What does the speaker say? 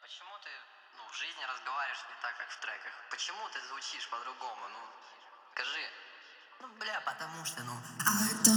почему ты, в жизни разговариваешь не так, как в треках? Почему ты звучишь по-другому? Ну, скажи. Ну, бля, потому что,